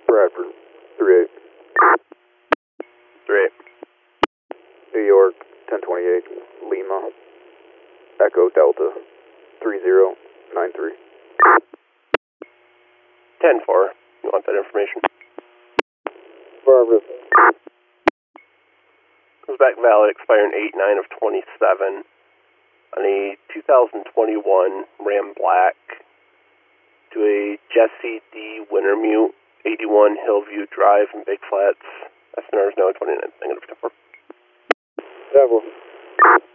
Bradford, 3-8. 3-8. New York, 1028, Lima, Echo Delta, 3093. 10-4. You want that information? Affirmative. Comes back valid, expiring 8/9 of 27 on a 2021 Ram Black to a Jesse D. Wintermute, 81 Hillview Drive in Big Flats. SNR is now 29, negative 10-4. 10-4.